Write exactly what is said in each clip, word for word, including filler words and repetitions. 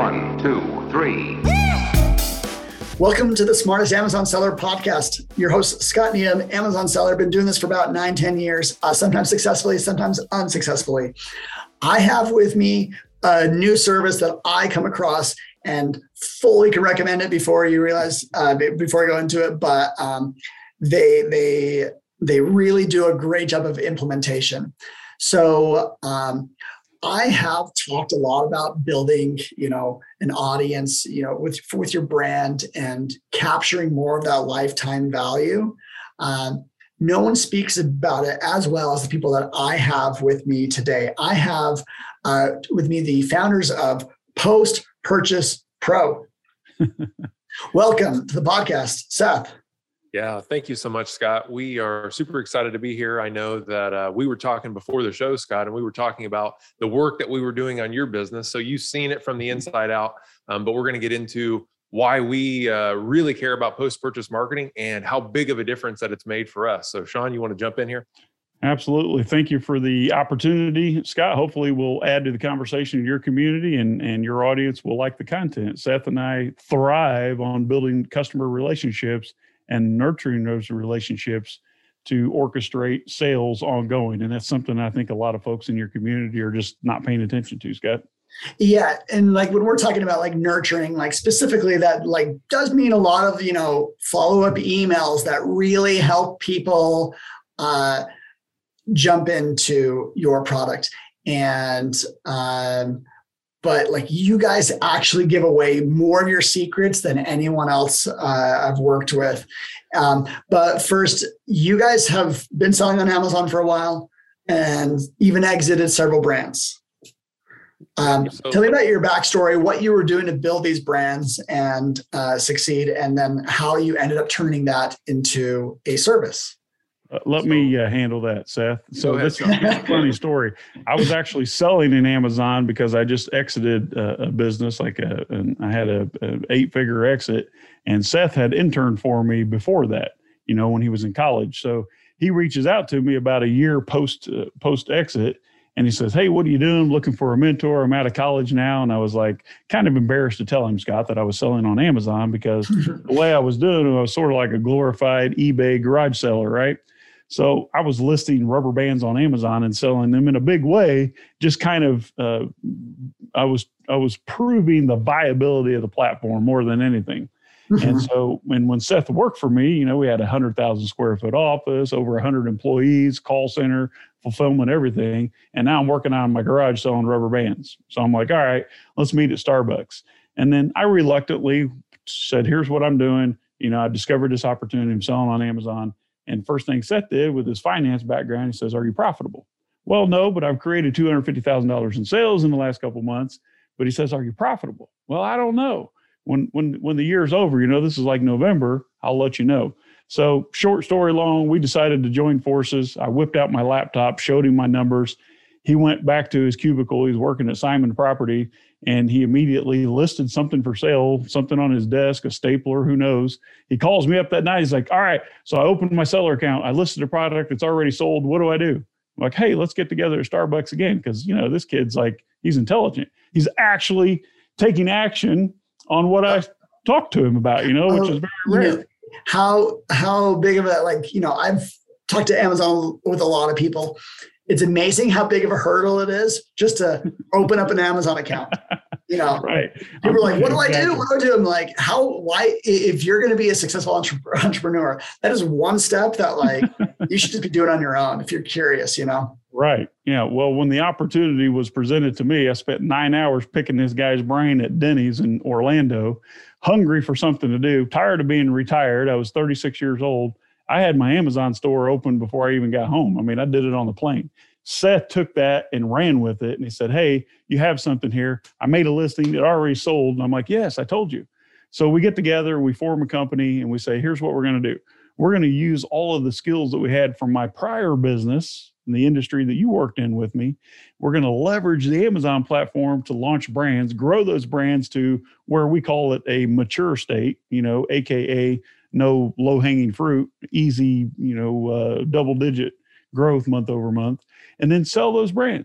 One, two, three. Welcome to the Smartest Amazon Seller Podcast. Your host, Scott Needham, Amazon seller. Been doing this for about nine, ten years, uh, sometimes successfully, sometimes unsuccessfully. I have with me a new service that I come across and fully can recommend it before you realize, uh, before I go into it, but um, they, they, they really do a great job of implementation. So um, I have talked a lot about building, you know, an audience, you know, with, with your brand and capturing more of that lifetime value. Um, no one speaks about it as well as the people that I have with me today. I have uh, with me the founders of Post Purchase Pro. Welcome to the podcast, Seth. Yeah, thank you so much, Scott. We are super excited to be here. I know that uh, we were talking before the show, Scott, and we were talking about the work that we were doing on your business. So you've seen it from the inside out, um, but we're going to get into why we uh, really care about post-purchase marketing and how big of a difference that it's made for us. So Sean, you want to jump in here? Absolutely. Thank you for the opportunity, Scott. Hopefully we'll add to the conversation in your community and, and your audience will like the content. Seth and I thrive on building customer relationships and nurturing those relationships to orchestrate sales ongoing. And that's something I think a lot of folks in your community are just not paying attention to, Scott. Yeah. And like when we're talking about like nurturing, like specifically that like does mean a lot of, you know, follow-up emails that really help people uh, jump into your product. And um, but like you guys actually give away more of your secrets than anyone else uh, I've worked with. Um, but first, you guys have been selling on Amazon for a while and even exited several brands. Um, so, tell me about your backstory, what you were doing to build these brands and uh, succeed, and then how you ended up turning that into a service. Uh, let so, me uh, handle that, Seth. So ahead, this is a funny story. I was actually selling in Amazon because I just exited uh, a business, like a, and I had a, a eight figure exit, and Seth had interned for me before that, you know, when he was in college. So he reaches out to me about a year post uh, post exit, and he says, "Hey, what are you doing? Looking for a mentor. I'm out of college now." And I was like, kind of embarrassed to tell him, Scott, that I was selling on Amazon because the way I was doing it, I was sort of like a glorified eBay garage seller, right? So I was listing rubber bands on Amazon and selling them in a big way. Just kind of, uh, I was I was proving the viability of the platform more than anything. Mm-hmm. And so, when when Seth worked for me, you know, we had a hundred thousand square foot office, over a hundred employees, call center, fulfillment, everything. And now I'm working out of my garage selling rubber bands. So I'm like, all right, let's meet at Starbucks. And then I reluctantly said, here's what I'm doing. You know, I discovered this opportunity. I'm selling on Amazon. And first thing Seth did with his finance background, he says, "Are you profitable?" Well, no, but I've created two hundred fifty thousand dollars in sales in the last couple of months. But he says, "Are you profitable?" Well, I don't know. When when when the year's over, you know, this is like November, I'll let you know. So short story long, we decided to join forces. I whipped out my laptop, showed him my numbers. He went back to his cubicle. He's working at Simon Property, and he immediately listed something for sale, something on his desk, a stapler, who knows. He calls me up that night. He's like, all right, so I opened my seller account. I listed a product. It's already sold. What do I do? I'm like, hey, let's get together at Starbucks again. Because, you know, this kid's like, he's intelligent. He's actually taking action on what I talked to him about, you know, which is very rare. You know, how, how big of a, like, you know, I've talked to Amazon with a lot of people. It's amazing how big of a hurdle it is just to open up an Amazon account. You know, right. People are like, what do I do? What do I do? I'm like, how, why, if you're going to be a successful entre- entrepreneur, that is one step that like, you should just be doing on your own if you're curious, you know? Right. Yeah. Well, when the opportunity was presented to me, I spent nine hours picking this guy's brain at Denny's in Orlando, hungry for something to do, tired of being retired. I was thirty-six years old. I had my Amazon store open before I even got home. I mean, I did it on the plane. Seth took that and ran with it. And he said, hey, you have something here. I made a listing that already sold. And I'm like, yes, I told you. So we get together, we form a company, and we say, here's what we're going to do. We're going to use all of the skills that we had from my prior business in the industry that you worked in with me. We're going to leverage the Amazon platform to launch brands, grow those brands to where we call it a mature state, you know, A K A no low hanging fruit, easy, you know, uh, double digit growth month over month, and then sell those brands.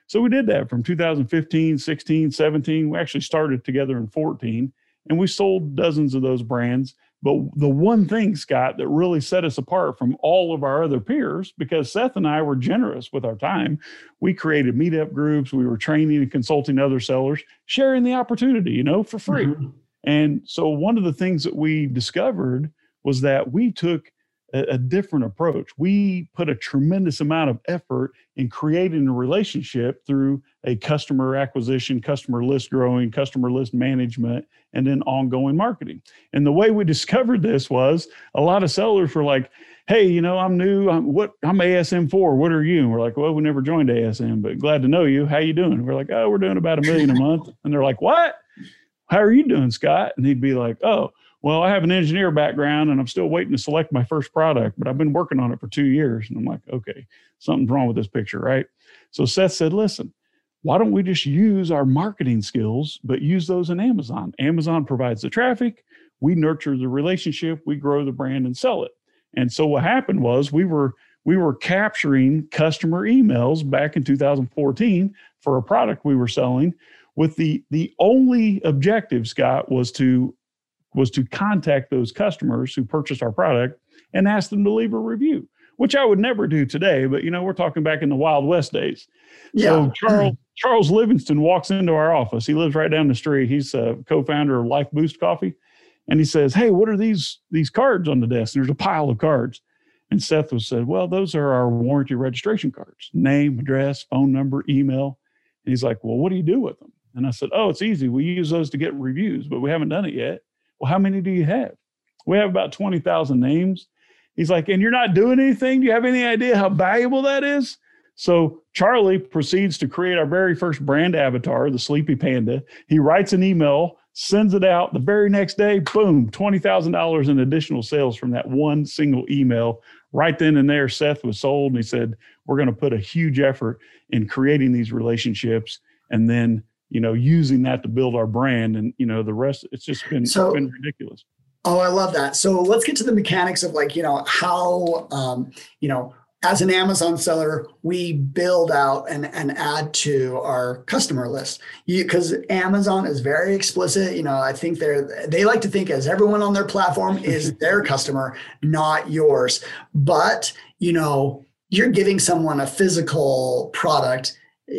So we did that from two thousand fifteen, sixteen, seventeen. We actually started together in fourteen, and we sold dozens of those brands. But the one thing, Scott, that really set us apart from all of our other peers, because Seth and I were generous with our time, we created meetup groups. We were training and consulting other sellers, sharing the opportunity, you know, for free. Mm-hmm. And so one of the things that we discovered was that we took a, a different approach. We put a tremendous amount of effort in creating a relationship through a customer acquisition, customer list growing, customer list management, and then ongoing marketing. And the way we discovered this was a lot of sellers were like, hey, you know, I'm new. I'm what I'm A S M four. What are you? And we're like, well, we never joined A S M, but glad to know you. How you doing? We're like, oh, we're doing about a million a month. And they're like, what? How are you doing, Scott? And he'd be like, oh, well, I have an engineer background and I'm still waiting to select my first product, but I've been working on it for two years. And I'm like, okay, something's wrong with this picture, right? So Seth said, listen, why don't we just use our marketing skills, but use those in Amazon? Amazon provides the traffic, we nurture the relationship, we grow the brand and sell it. And so what happened was we were we were capturing customer emails back in two thousand fourteen for a product we were selling, with the the only objective, Scott, was to was to contact those customers who purchased our product and ask them to leave a review, which I would never do today. But, you know, we're talking back in the Wild West days. Yeah. So Charles, Charles Livingston walks into our office. He lives right down the street. He's a co-founder of Life Boost Coffee. And he says, hey, what are these, these cards on the desk? And there's a pile of cards. And Seth was said, well, those are our warranty registration cards, name, address, phone number, email. And he's like, well, what do you do with them? And I said, oh, it's easy. We use those to get reviews, but we haven't done it yet. Well, how many do you have? We have about twenty thousand names. He's like, and you're not doing anything? Do you have any idea how valuable that is? So Charlie proceeds to create our very first brand avatar, the Sleepy Panda. He writes an email, sends it out. The very next day, boom, twenty thousand dollars in additional sales from that one single email. Right then and there, Seth was sold. And he said, we're going to put a huge effort in creating these relationships and then, you know, using that to build our brand. And, you know, the rest, it's just been, so, it's been ridiculous. Oh, I love that. So let's get to the mechanics of like, you know, how, um, you know, as an Amazon seller, we build out and, and add to our customer list. Because Amazon is very explicit. You know, I think they're, they like to think as everyone on their platform is their customer, not yours. But, you know, you're giving someone a physical product.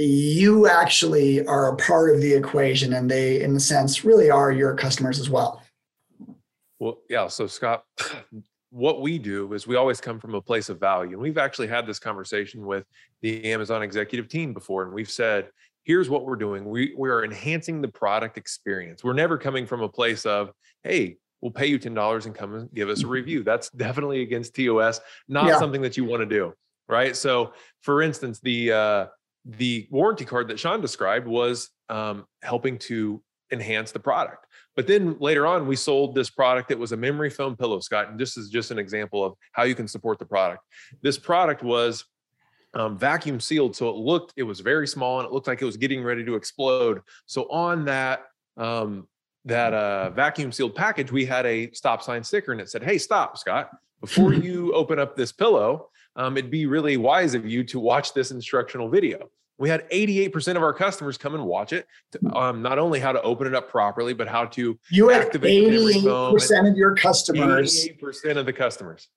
You actually are a part of the equation, and they, in a sense, really are your customers as well. Well, yeah. So Scott, what we do is we always come from a place of value. And we've actually had this conversation with the Amazon executive team before. And we've said, here's what we're doing. We, we are enhancing the product experience. We're never coming from a place of, hey, we'll pay you ten dollars and come and give us a review. That's definitely against T O S, not yeah. something that you want to do. Right. So for instance, the, uh, the warranty card that Sean described was um, helping to enhance the product. But then later on, we sold this product that was a memory foam pillow, Scott. And this is just an example of how you can support the product. This product was um, vacuum sealed. So it looked, it was very small and it looked like it was getting ready to explode. So on that, um, that uh, vacuum sealed package, we had a stop sign sticker and it said, hey, stop, Scott, before you open up this pillow, um, it'd be really wise of you to watch this instructional video. We had eighty-eight percent of our customers come and watch it, to, um, not only how to open it up properly, but how to you activate the memory foam. eighty-eight percent of your customers, eighty-eight percent of the customers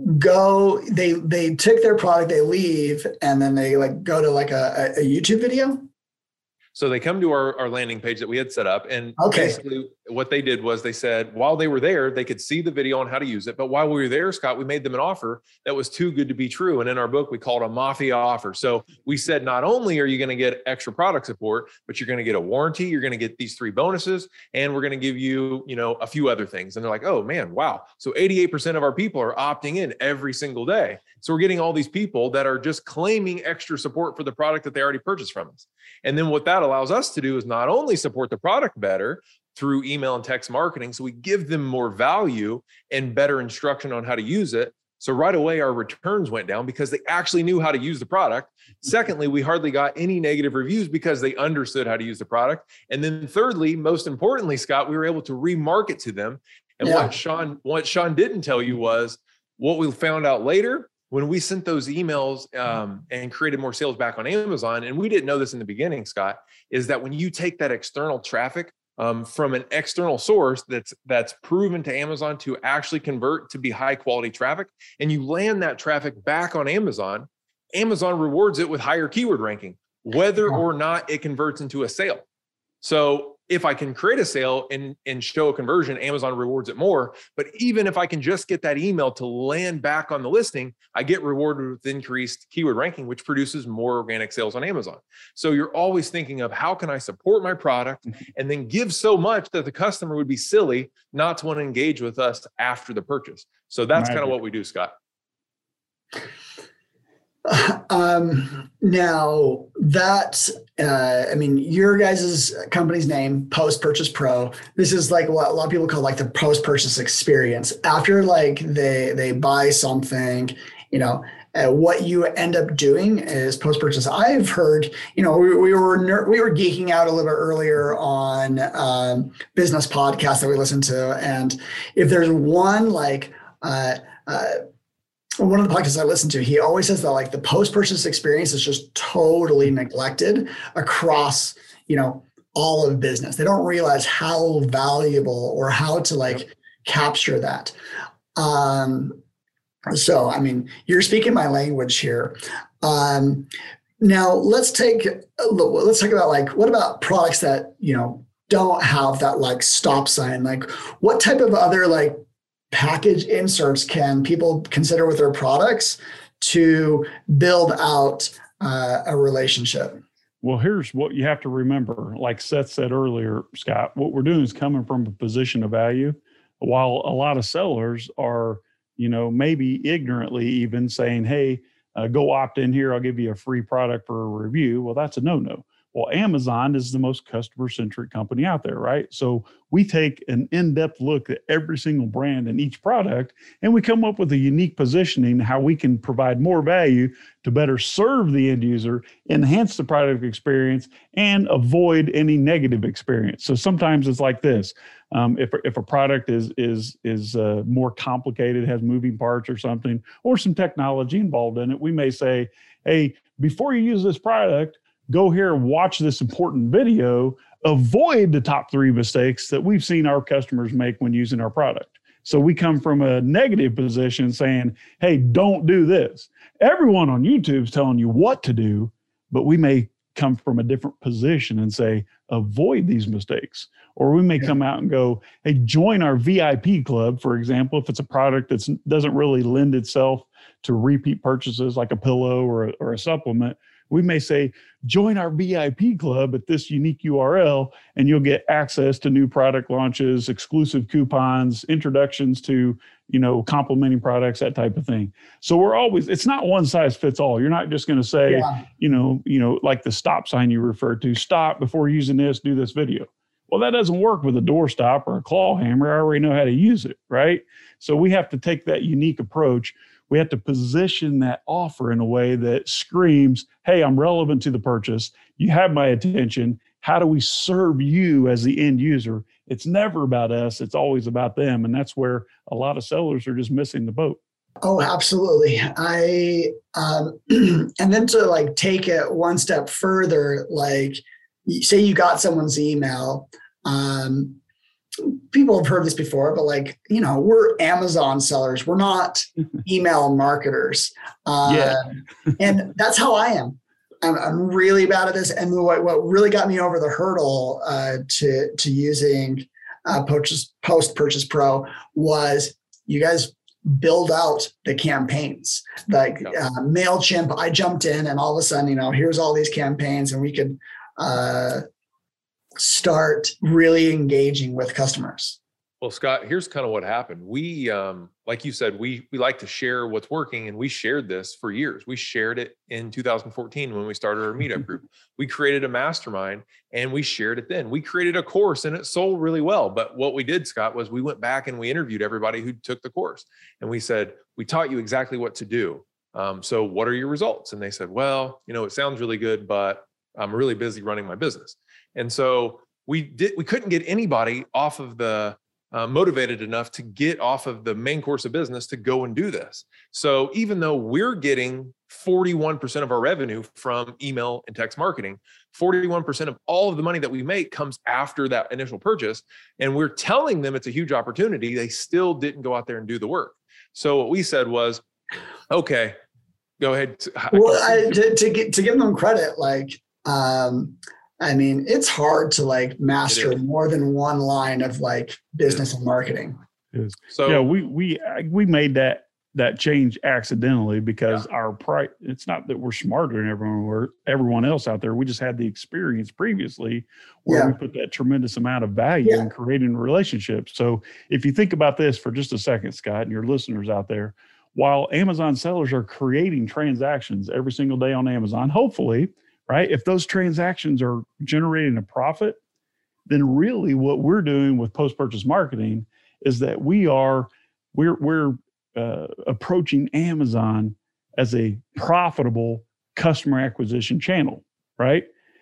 go, they they took their product, they leave, and then they like go to like a, a YouTube video. So they come to our, our landing page that we had set up. And okay. basically what they did was they said, while they were there, they could see the video on how to use it. But while we were there, Scott, we made them an offer that was too good to be true. And in our book, we called it a mafia offer. So we said, not only are you going to get extra product support, but you're going to get a warranty, you're going to get these three bonuses, and we're going to give you, you know, a few other things. And they're like, oh man, wow. So eighty-eight percent of our people are opting in every single day. So we're getting all these people that are just claiming extra support for the product that they already purchased from us. And then what that allows us to do is not only support the product better through email and text marketing, so we give them more value and better instruction on how to use it. So right away, our returns went down because they actually knew how to use the product. Secondly, we hardly got any negative reviews because they understood how to use the product. And then thirdly, most importantly, Scott, we were able to remarket to them. And yeah. what Sean, what Sean didn't tell you was what we found out later when we sent those emails um, and created more sales back on Amazon, and we didn't know this in the beginning, Scott, is that when you take that external traffic um, from an external source that's that's proven to Amazon to actually convert to be high quality traffic, and you land that traffic back on Amazon, Amazon rewards it with higher keyword ranking, whether or not it converts into a sale. So if I can create a sale and, and show a conversion, Amazon rewards it more. But even if I can just get that email to land back on the listing, I get rewarded with increased keyword ranking, which produces more organic sales on Amazon. So you're always thinking of how can I support my product and then give so much that the customer would be silly not to want to engage with us after the purchase. So that's kind of what we do, Scott. Um, now that, uh, I mean, your guys' company's name, Post Purchase Pro, this is like what a lot of people call like the post-purchase experience. After like they, they buy something, you know, uh, what you end up doing is post-purchase. I've heard, you know, we, we were, ner- we were geeking out a little bit earlier on, um, business podcasts that we listen to. And if there's one, like, uh, uh, one of the podcasts I listen to, he always says that like the post-purchase experience is just totally neglected across, you know, all of business. They don't realize how valuable or how to like yep. capture that. Um, so, I mean, you're speaking my language here. Um, now let's take, let's talk about like, what about products that, you know, don't have that like stop sign? Like what type of other like package inserts can people consider with their products to build out uh, a relationship? Well, here's what you have to remember. Like Seth said earlier, Scott, what we're doing is coming from a position of value, while a lot of sellers are, you know, maybe ignorantly even saying, hey, uh, go opt in here. I'll give you a free product for a review. Well, that's a no-no. Well, Amazon is the most customer-centric company out there, right? So we take an in-depth look at every single brand and each product, and we come up with a unique positioning, how we can provide more value to better serve the end user, enhance the product experience, and avoid any negative experience. So sometimes it's like this. Um, if, if a product is, is, is uh, more complicated, has moving parts or something, or some technology involved in it, we may say, hey, before you use this product, go here and watch this important video, avoid the top three mistakes that we've seen our customers make when using our product. So we come from a negative position saying, hey, don't do this. Everyone on YouTube is telling you what to do, but we may come from a different position and say, avoid these mistakes. Or we may yeah. come out and go, hey, join our V I P club, for example, if it's a product that doesn't really lend itself to repeat purchases like a pillow or a, or a supplement. We may say, join our V I P club at this unique U R L, and you'll get access to new product launches, exclusive coupons, introductions to, you know, complementing products, that type of thing. So we're always, it's not one size fits all. You're not just going to say, yeah. you know, you know, like the stop sign you referred to, stop before using this, do this video. Well, that doesn't work with a doorstop or a claw hammer. I already know how to use it, right? So we have to take that unique approach. We have to position that offer in a way that screams, hey, I'm relevant to the purchase. You have my attention. How do we serve you as the end user? It's never about us. It's always about them. And that's where a lot of sellers are just missing the boat. Oh, absolutely. I, um, and then to like take it one step further, like say you got someone's email, um, people have heard this before, but like, you know, we're Amazon sellers. We're not email marketers. Uh, yeah. And that's how I am. I'm, I'm really bad at this. And what, what really got me over the hurdle uh, to, to using uh, Post Purchase Pro was you guys build out the campaigns. Like uh, MailChimp, I jumped in and all of a sudden, you know, here's all these campaigns and we could uh, start really engaging with customers. Well, Scott, here's kind of what happened. We, um, like you said, we we like to share what's working, and we shared this for years. We shared it in two thousand fourteen when we started our meetup group. We created a mastermind, and we shared it then. We created a course, and it sold really well. But what we did, Scott, was we went back and we interviewed everybody who took the course, and we said, we taught you exactly what to do. Um, so what are your results? And they said, well, you know, it sounds really good, but I'm really busy running my business. And so we did. We couldn't get anybody off of the uh, motivated enough to get off of the main course of business to go and do this. So even though we're getting forty-one percent of our revenue from email and text marketing, forty-one percent of all of the money that we make comes after that initial purchase. And we're telling them it's a huge opportunity. They still didn't go out there and do the work. So what we said was, okay, go ahead. Well, I, to, to, get, to give them credit, like, um, I mean, it's hard to like master more than one line of like business and marketing. So yeah, we we we made that that change accidentally because yeah. our price. It's not that we're smarter than everyone or everyone else out there. We just had the experience previously where yeah. we put that tremendous amount of value yeah. in creating relationships. So if you think about this for just a second, Scott, and your listeners out there, while Amazon sellers are creating transactions every single day on Amazon, hopefully. Right? If those transactions are generating a profit, then really what we're doing with post-purchase marketing is that we are, we're, we're uh, approaching Amazon as a profitable customer acquisition channel, right?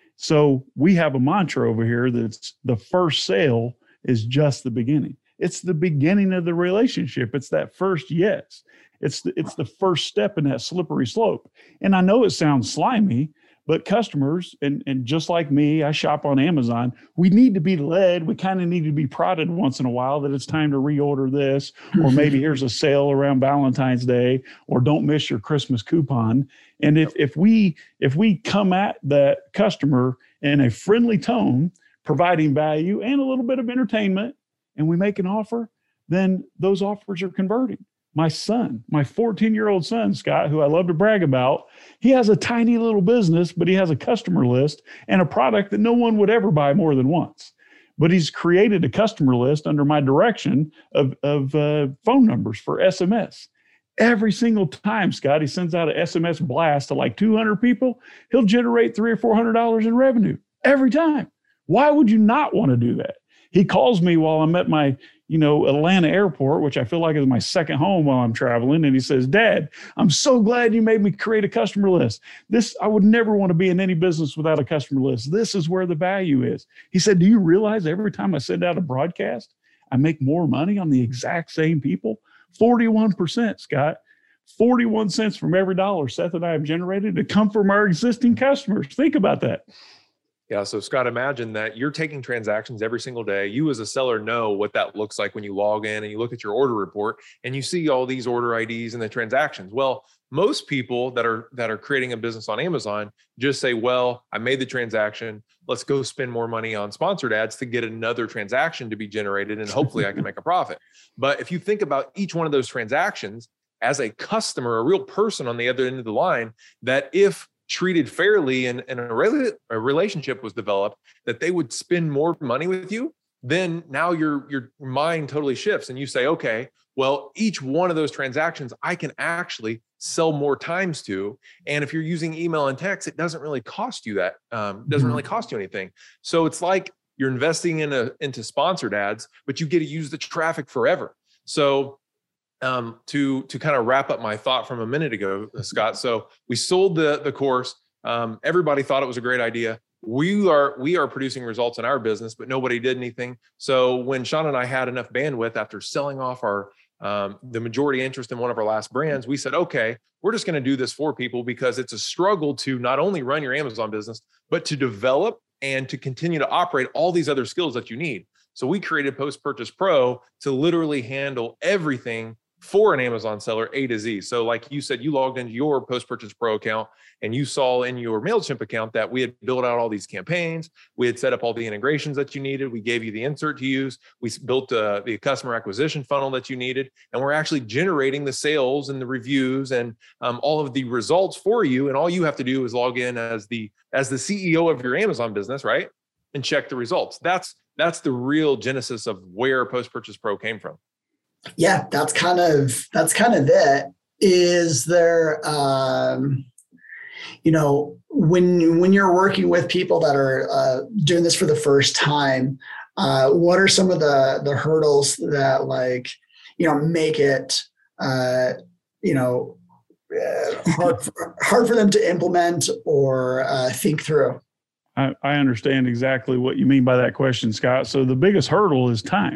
So we have a mantra over here that's the first sale is just the beginning. It's the beginning of the relationship. It's that first yes. It's the, it's the first step in that slippery slope. And I know it sounds slimy, but customers, and, and just like me, I shop on Amazon, we need to be led. We kind of need to be prodded once in a while that it's time to reorder this, or maybe here's a sale around Valentine's Day, or don't miss your Christmas coupon. And if if we if we come at that customer in a friendly tone, providing value and a little bit of entertainment, and we make an offer, then those offers are converting. My son, my fourteen-year-old son, Scott, who I love to brag about, he has a tiny little business, but he has a customer list and a product that no one would ever buy more than once. But he's created a customer list under my direction of, of uh, phone numbers for S M S. Every single time, Scott, he sends out an S M S blast to like two hundred people, he'll generate three or four hundred dollars in revenue every time. Why would you not want to do that? He calls me while I'm at my, you know, Atlanta airport, which I feel like is my second home while I'm traveling. And he says, Dad, I'm so glad you made me create a customer list. This, I would never want to be in any business without a customer list. This is where the value is. He said, do you realize every time I send out a broadcast, I make more money on the exact same people? forty-one percent, Scott. forty-one cents from every dollar Seth and I have generated to come from our existing customers. Think about that. Yeah. So Scott, imagine that you're taking transactions every single day. You as a seller know what that looks like when you log in and you look at your order report and you see all these order I Ds and the transactions. Well, most people that are that are creating a business on Amazon just say, well, I made the transaction. Let's go spend more money on sponsored ads to get another transaction to be generated. And hopefully I can make a profit. But if you think about each one of those transactions as a customer, a real person on the other end of the line, that if treated fairly and, and a, re- a relationship was developed, that they would spend more money with you, then now your, your mind totally shifts and you say, okay, well, each one of those transactions I can actually sell more times to. And if you're using email and text, it doesn't really cost you that, um, doesn't really cost you anything. So it's like you're investing in a, into sponsored ads, but you get to use the traffic forever. So Um, to to kind of wrap up my thought from a minute ago, Scott. So we sold the the course. Um, everybody thought it was a great idea. We are we are producing results in our business, but nobody did anything. So when Sean and I had enough bandwidth after selling off our um, the majority interest in one of our last brands, we said, okay, we're just going to do this for people because it's a struggle to not only run your Amazon business, but to develop and to continue to operate all these other skills that you need. So we created Post Purchase Pro to literally handle everything for an Amazon seller A to Z. So like you said, you logged into your Post Purchase Pro account and you saw in your MailChimp account that we had built out all these campaigns. We had set up all the integrations that you needed. We gave you the insert to use. We built uh, the customer acquisition funnel that you needed. And we're actually generating the sales and the reviews and um, all of the results for you. And all you have to do is log in as the, as the C E O of your Amazon business, right? And check the results. That's, that's the real genesis of where Post Purchase Pro came from. Yeah, that's kind of that's kind of it. Is there, um, you know, when when you're working with people that are uh, doing this for the first time, uh, what are some of the the hurdles that like you know make it uh, you know uh, hard for, hard for them to implement or uh, think through? I, I understand exactly what you mean by that question, Scott. So the biggest hurdle is time.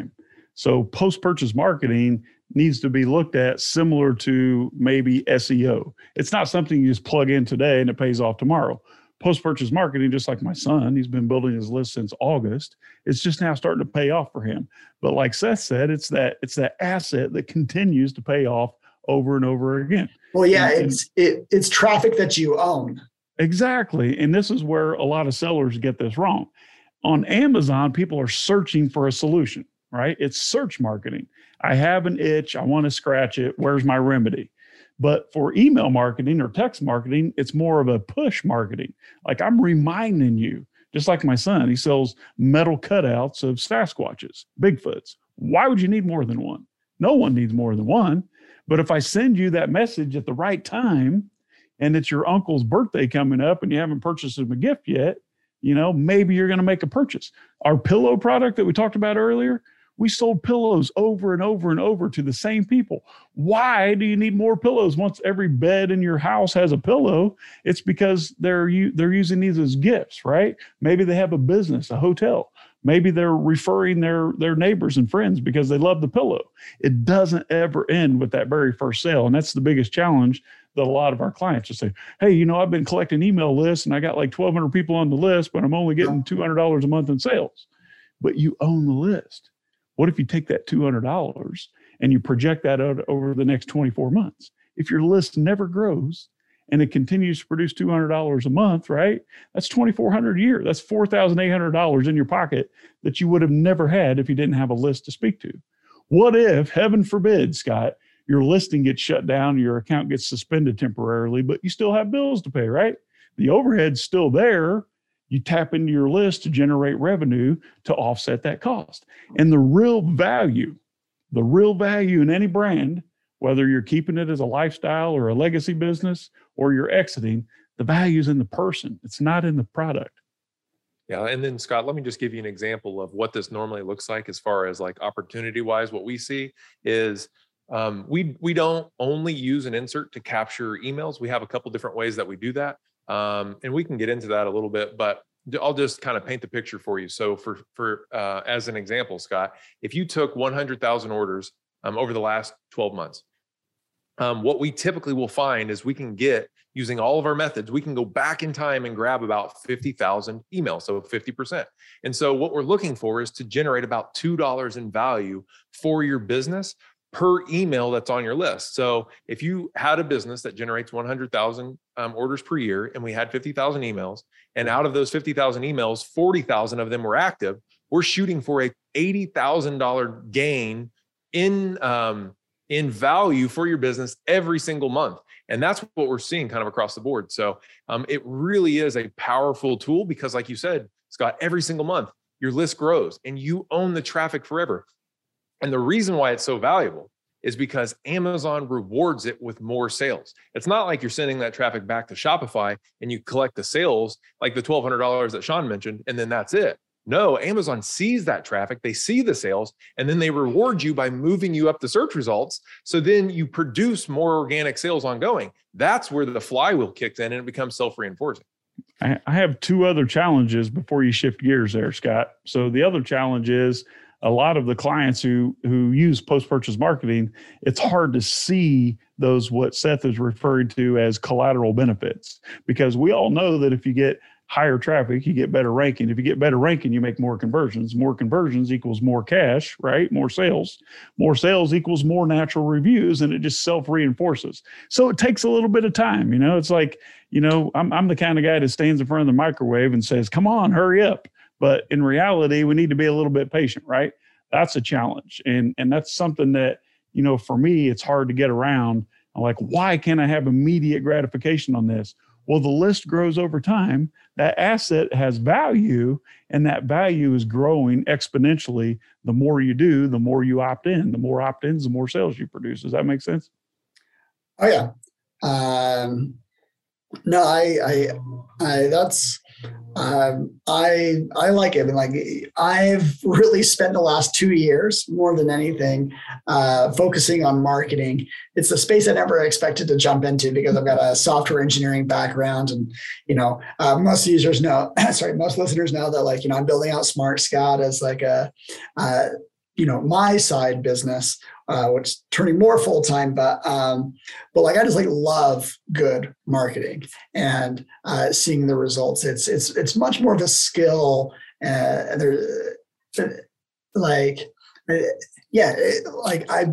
So post-purchase marketing needs to be looked at similar to maybe S E O. It's not something you just plug in today and it pays off tomorrow. Post-purchase marketing, just like my son, he's been building his list since August. It's just now starting to pay off for him. But like Seth said, it's that it's that asset that continues to pay off over and over again. Well, yeah, and, it's it, it's traffic that you own. Exactly. And this is where a lot of sellers get this wrong. On Amazon, people are searching for a solution, right? It's search marketing. I have an itch. I want to scratch it. Where's my remedy? But for email marketing or text marketing, it's more of a push marketing. Like I'm reminding you, just like my son, he sells metal cutouts of Sasquatches, Bigfoots. Why would you need more than one? No one needs more than one. But if I send you that message at the right time and it's your uncle's birthday coming up and you haven't purchased him a gift yet, you know, maybe you're going to make a purchase. Our pillow product that we talked about earlier, we sold pillows over and over and over to the same people. Why do you need more pillows once every bed in your house has a pillow? It's because they're they're using these as gifts, right? Maybe they have a business, a hotel. Maybe they're referring their, their neighbors and friends because they love the pillow. It doesn't ever end with that very first sale. And that's the biggest challenge that a lot of our clients just say, hey, you know, I've been collecting email lists and I got like twelve hundred people on the list, but I'm only getting two hundred dollars a month in sales. But you own the list. What if you take that two hundred dollars and you project that out over the next twenty-four months? If your list never grows and it continues to produce two hundred dollars a month, right? That's twenty-four hundred dollars a year. That's four thousand eight hundred dollars in your pocket that you would have never had if you didn't have a list to speak to. What if, heaven forbid, Scott, your listing gets shut down, your account gets suspended temporarily, but you still have bills to pay, right? The overhead's still there. You tap into your list to generate revenue to offset that cost. And the real value, the real value in any brand, whether you're keeping it as a lifestyle or a legacy business or you're exiting, the value is in the person. It's not in the product. Yeah. And then Scott, let me just give you an example of what this normally looks like as far as like opportunity wise. What we see is um, we, we don't only use an insert to capture emails. We have a couple different ways that we do that. Um, and we can get into that a little bit, but I'll just kind of paint the picture for you. So for, for uh, as an example, Scott, if you took one hundred thousand orders um, over the last twelve months, um, what we typically will find is we can get, using all of our methods, we can go back in time and grab about fifty thousand emails, so fifty percent. And so what we're looking for is to generate about two dollars in value for your business per email that's on your list. So if you had a business that generates one hundred thousand um, orders per year and we had fifty thousand emails, and out of those fifty thousand emails, forty thousand of them were active, we're shooting for a eighty thousand dollars gain in, um, in value for your business every single month. And that's what we're seeing kind of across the board. So um, it really is a powerful tool because like you said, Scott, every single month, your list grows and you own the traffic forever. And the reason why it's so valuable is because Amazon rewards it with more sales. It's not like you're sending that traffic back to Shopify and you collect the sales, like the twelve hundred dollars that Sean mentioned, and then that's it. No, Amazon sees that traffic, they see the sales, and then they reward you by moving you up the search results. So then you produce more organic sales ongoing. That's where the flywheel kicks in and it becomes self-reinforcing. I have two other challenges before you shift gears there, Scott. So the other challenge is a lot of the clients who who use post-purchase marketing, it's hard to see those, what Seth is referring to as collateral benefits, because we all know that if you get higher traffic, you get better ranking. If you get better ranking, you make more conversions. More conversions equals more cash, right? More sales. More sales equals more natural reviews, and it just self-reinforces. So it takes a little bit of time. You know, it's like, you know, I'm I'm the kind of guy that stands in front of the microwave and says, come on, hurry up. But in reality, we need to be a little bit patient, right? That's a challenge. And, and that's something that, you know, for me, it's hard to get around. I'm like, why can't I have immediate gratification on this? Well, the list grows over time. That asset has value, and that value is growing exponentially. The more you do, the more you opt in. The more opt-ins, the more sales you produce. Does that make sense? Oh yeah. Um, no, I, I, I, that's, um, I, I like it. I mean, like I've really spent the last two years more than anything, uh, focusing on marketing. It's the space I never expected to jump into because I've got a software engineering background, and, you know, uh, most users know, sorry, most listeners know that, like, you know, I'm building out Smart Scout as like a, uh, you know, my side business, uh, which is turning more full-time, but, um, but like, I just like love good marketing and, uh, seeing the results. It's, it's, it's much more of a skill. Uh, and there, like, yeah, it, like I,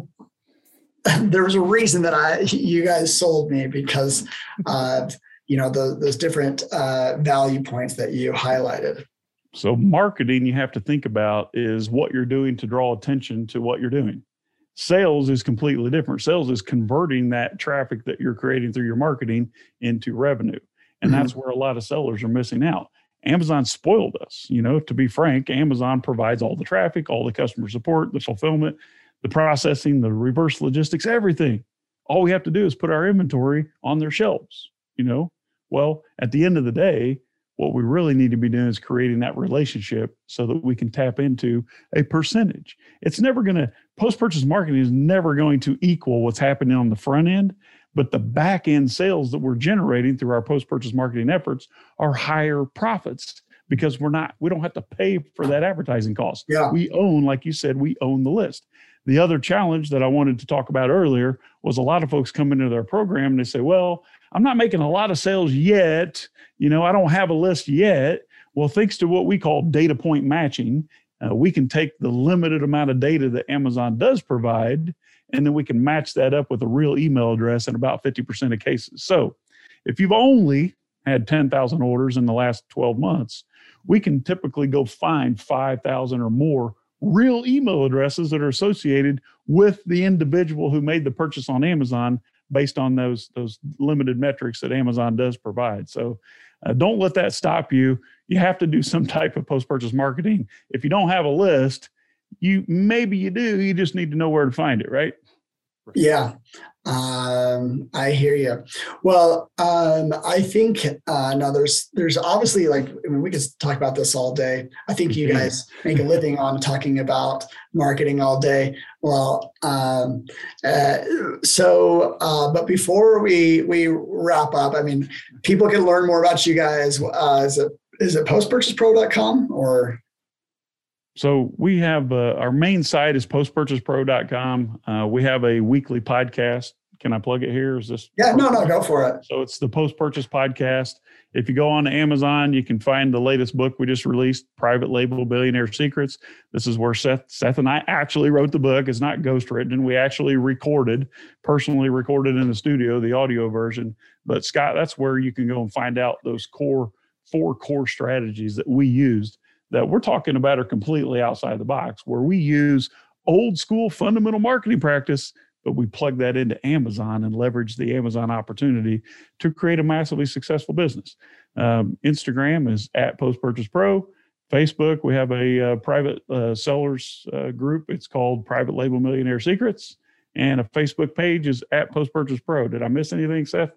there was a reason that I, you guys sold me because of, you know, the, those different, uh, value points that you highlighted. So marketing, you have to think about is what you're doing to draw attention to what you're doing. Sales is completely different. Sales is converting that traffic that you're creating through your marketing into revenue. And mm-hmm. that's where a lot of sellers are missing out. Amazon spoiled us. You know, to be frank, Amazon provides all the traffic, all the customer support, the fulfillment, the processing, the reverse logistics, everything. All we have to do is put our inventory on their shelves, you know? Well, at the end of the day, what we really need to be doing is creating that relationship so that we can tap into a percentage. It's never going to, post-purchase marketing is never going to equal what's happening on the front end, but the back end sales that we're generating through our post-purchase marketing efforts are higher profits because we're not, we don't have to pay for that advertising cost. Yeah. We own, like you said, we own the list. The other challenge that I wanted to talk about earlier was a lot of folks come into their program and they say, well, I'm not making a lot of sales yet. You know, I don't have a list yet. Well, thanks to what we call data point matching, uh, we can take the limited amount of data that Amazon does provide, and then we can match that up with a real email address in about fifty percent of cases. So if you've only had ten thousand orders in the last twelve months, we can typically go find five thousand or more real email addresses that are associated with the individual who made the purchase on Amazon based on those, those limited metrics that Amazon does provide. So uh, don't let that stop you. You have to do some type of post-purchase marketing. If you don't have a list, you maybe you do, you just need to know where to find it, right? Yeah, um, I hear you. Well, um, I think uh, now there's there's obviously like I mean, we could talk about this all day. I think you guys make a living on talking about marketing all day. Well, um, uh, so uh, but before we we wrap up, I mean, people can learn more about you guys. Uh, is it is it post purchase pro dot com or? So we have uh, our main site is post purchase pro dot com. Uh, we have a weekly podcast. Can I plug it here? Is this? Yeah, no, no, go for it. So it's the Post-Purchase Podcast. If you go on to Amazon, you can find the latest book we just released, Private Label Billionaire Secrets. This is where Seth, Seth and I actually wrote the book. It's not ghostwritten. We actually recorded, personally recorded in the studio, the audio version. But Scott, that's where you can go and find out those core, four core strategies that we used that we're talking about are completely outside the box, where we use old school fundamental marketing practice, but we plug that into Amazon and leverage the Amazon opportunity to create a massively successful business. Um, Instagram is at Post Purchase Pro. Facebook, we have a uh, private uh, sellers uh, group. It's called Private Label Millionaire Secrets. And a Facebook page is at Post Purchase Pro. Did I miss anything, Seth?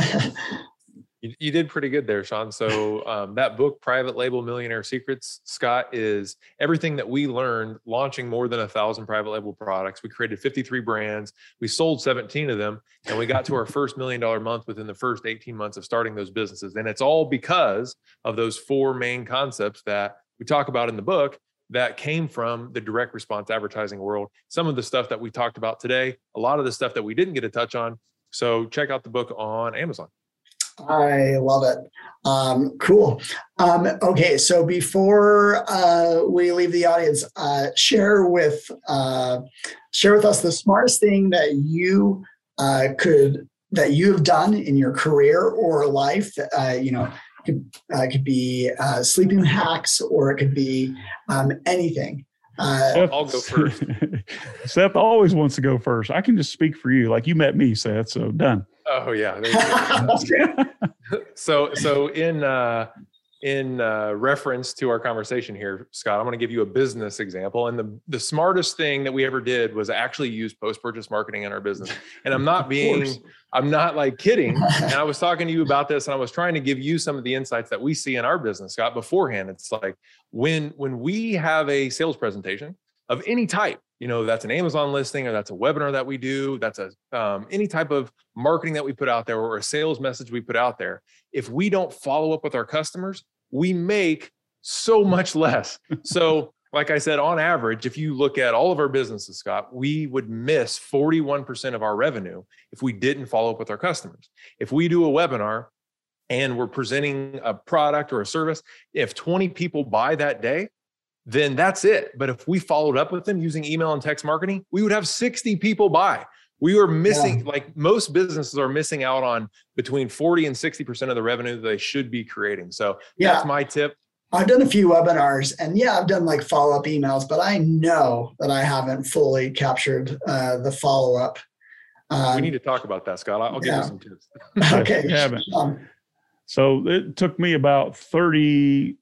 You, you did pretty good there, Sean. So um, that book, Private Label Millionaire Secrets, Scott, is everything that we learned launching more than a thousand private label products. We created fifty-three brands. We sold seventeen of them, and we got to our first million dollar month within the first eighteen months of starting those businesses. And it's all because of those four main concepts that we talk about in the book that came from the direct response advertising world. Some of the stuff that we talked about today, a lot of the stuff that we didn't get to touch on. So check out the book on Amazon. I love it. Um, cool. Um, okay, so before uh, we leave the audience, uh, share with uh, share with us the smartest thing that you uh, could that you have done in your career or life. Uh, you know, could uh, could be uh, sleeping hacks, or it could be um, anything. Uh, I'll, I'll go first. Seth always wants to go first. I can just speak for you. Like you met me, Seth. So done. Oh yeah. so so in uh, in uh, reference to our conversation here, Scott, I'm going to give you a business example. And the the smartest thing that we ever did was actually use post-purchase marketing in our business. And I'm not being, I'm not like kidding. And I was talking to you about this, and I was trying to give you some of the insights that we see in our business, Scott, beforehand. It's like when when we have a sales presentation of any type, you know, that's an Amazon listing, or that's a webinar that we do, that's a um, any type of marketing that we put out there, or a sales message we put out there. If we don't follow up with our customers, we make so much less. So like I said, on average, if you look at all of our businesses, Scott, we would miss forty-one percent of our revenue if we didn't follow up with our customers. If we do a webinar and we're presenting a product or a service, if twenty people buy that day, then that's it. But if we followed up with them using email and text marketing, we would have sixty people buy. We were missing, yeah. like most businesses are missing out on between forty and sixty percent of the revenue that they should be creating. So yeah. that's my tip. I've done a few webinars and yeah, I've done like follow-up emails, but I know that I haven't fully captured uh, the follow-up. Um, we need to talk about that, Scott. I'll give yeah. you some tips. Okay. You haven't. Um, so it took me about thirty-four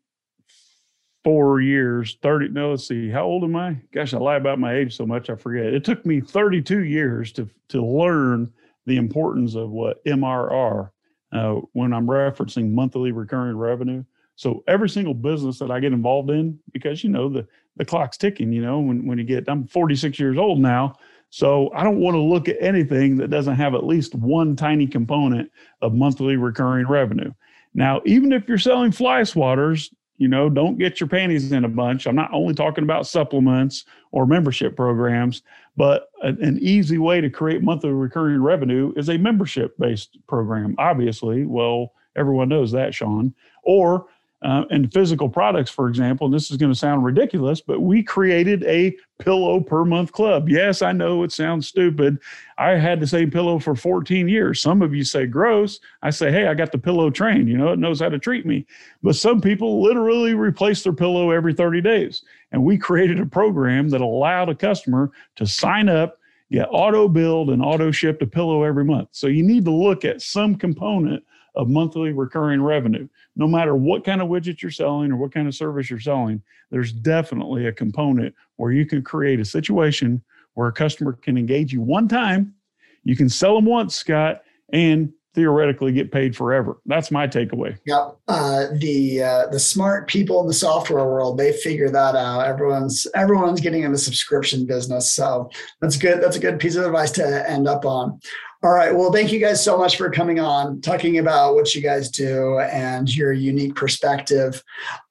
years, thirty, no, let's see, how old am I? Gosh, I lie about my age so much, I forget. It took me thirty-two years to, to learn the importance of what M R R, uh, when I'm referencing monthly recurring revenue. So every single business that I get involved in, because, you know, the, the clock's ticking, you know, when, when you get, I'm forty-six years old now. So I don't want to look at anything that doesn't have at least one tiny component of monthly recurring revenue. Now, even if you're selling fly swatters, you know, don't get your panties in a bunch. I'm not only talking about supplements or membership programs, but a, an easy way to create monthly recurring revenue is a membership-based program. Obviously, well, everyone knows that, Sean. Or Uh, and physical products, for example, and this is going to sound ridiculous, but we created a pillow per month club. Yes, I know it sounds stupid. I had the same pillow for fourteen years. Some of you say gross. I say, hey, I got the pillow trained. You know, it knows how to treat me. But some people literally replace their pillow every thirty days. And we created a program that allowed a customer to sign up, get auto billed and auto shipped a pillow every month. So you need to look at some component of monthly recurring revenue. No matter what kind of widget you're selling or what kind of service you're selling, there's definitely a component where you can create a situation where a customer can engage you one time, you can sell them once, Scott, and theoretically get paid forever. That's my takeaway. Yep. Uh, the uh, the smart people in the software world, they figure that out. Everyone's everyone's getting in the subscription business. So that's good. That's a good piece of advice to end up on. All right. Well, thank you guys so much for coming on, talking about what you guys do and your unique perspective.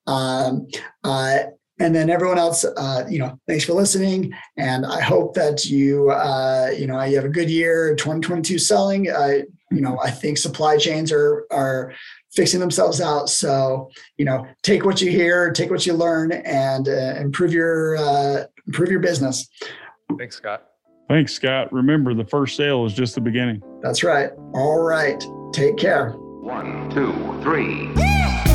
Um, uh, and then everyone else, uh, you know, thanks for listening. And I hope that you, uh, you know, you have a good year, twenty twenty-two selling. Uh, you know, I think supply chains are are fixing themselves out. So, you know, take what you hear, take what you learn, and uh, improve your uh, improve your business. Thanks, Scott. Thanks, Scott. Remember, the first sale is just the beginning. That's right. All right. Take care. One, two, three.